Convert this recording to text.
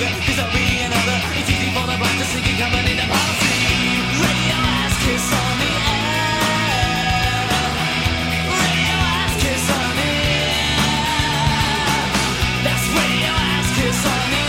longer, cause I'll be another. It's easy for the blind to see it coming in the policy. Radio ass kiss on the air. Radio ass kiss on the air. That's radio ass kiss on the air.